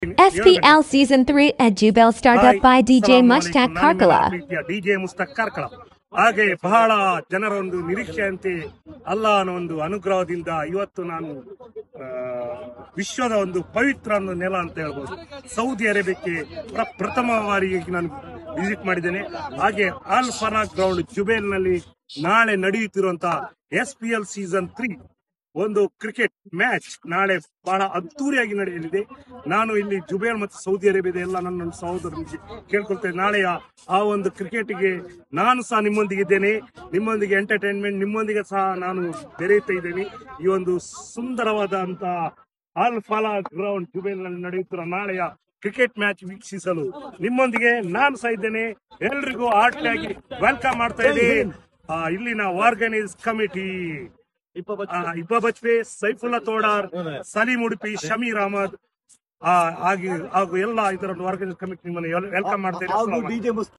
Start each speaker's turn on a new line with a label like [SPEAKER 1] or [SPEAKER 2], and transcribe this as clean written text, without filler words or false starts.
[SPEAKER 1] SPL Season 3 at Jubel startup by DJ Mushtaq Karkala.
[SPEAKER 2] DJ Mushtaq Karkala. ಹಾಗೆ ಬಹಳ ಜನರ ಒಂದು ನಿರೀಕ್ಷೆಯಂತೆ ಅಲ್ಲಾಹನ ಒಂದು ಅನುಗ್ರಹದಿಂದ ಇವತ್ತು ನಾನು ವಿಶ್ವದ ಒಂದು ಪವಿತ್ರ ಒಂದು ನೆಲ ಅಂತ ಹೇಳ್ಬೋದು ಸೌದಿ ಅರೇಬಿಯಾಕ್ಕೆ ಪ್ರಥಮ ಬಾರಿಗೆ ನಾನು ವಿಸಿಟ್ ಮಾಡಿದ್ದೇನೆ. ಹಾಗೆ ಅಲ್ ಫರಾ ಗ್ರೌಂಡ್ ಜುಬೇಲ್ ನಲ್ಲಿ ನಾಳೆ ನಡೆಯುತ್ತಿರುವಂತಹ SPL ಸೀಸನ್ 3 ಒಂದು ಕ್ರಿಕೆಟ್ ಮ್ಯಾಚ್ ನಾಳೆ ಬಹಳ ಅದ್ದೂರಿಯಾಗಿ ನಡೆಯಲಿದೆ. ನಾನು ಇಲ್ಲಿ ಜುಬೇಲ್ ಮತ್ತು ಸೌದಿ ಅರೇಬಿಯಾದ ಎಲ್ಲ ನನ್ನ ಸಹೋದರರಿಗೆ ಕೇಳ್ಕೊಳ್ತೇನೆ, ನಾಳೆಯ ಆ ಒಂದು ಕ್ರಿಕೆಟ್ಗೆ ನಾನು ಸಹ ನಿಮ್ಮೊಂದಿಗಿದ್ದೇನೆ, ನಿಮ್ಮೊಂದಿಗೆ ಎಂಟರ್ಟೈನ್ಮೆಂಟ್, ನಿಮ್ಮೊಂದಿಗೆ ಸಹ ನಾನು ಬೆರೆಯುತ್ತಾ ಇದ್ದೇನೆ. ಈ ಒಂದು ಸುಂದರವಾದಂತ ಅಲ್ ಫಲಾ ಗ್ರೌಂಡ್ ಜುಬೇಲ್ ನಲ್ಲಿ ನಡೆಯುತ್ತಿರುವ ನಾಳೆಯ ಕ್ರಿಕೆಟ್ ಮ್ಯಾಚ್ ವೀಕ್ಷಿಸಲು ನಿಮ್ಮೊಂದಿಗೆ ನಾನು ಸಹ ಇದ್ದೇನೆ. ಎಲ್ರಿಗೂ ಆರ್ಟಿಯಾಗಿ ವೆಲ್ಕಮ್ ಮಾಡ್ತಾ ಇದ್ದೀನಿ. ಇಲ್ಲಿನ ಆರ್ಗನೈಸ್ ಕಮಿಟಿ ಇಬ್ಬ ಬಚ್ಪೆ, ಸೈಫುಲ್ಲಾ ತೋಡಾರ್, ಸಲೀಂ ಉಡುಪಿ, ಶಮೀರ್ ಅಹಮದ್ ಹಾಗೂ ಎಲ್ಲ ಇದರ ಆರ್ಗನೈಸ್ ಕಮಿಟಿ ನಿಮ್ಮನ್ನು ವೆಲ್ಕಮ್ ಮಾಡ್ತಾ ಇದ್ದೀನಿ.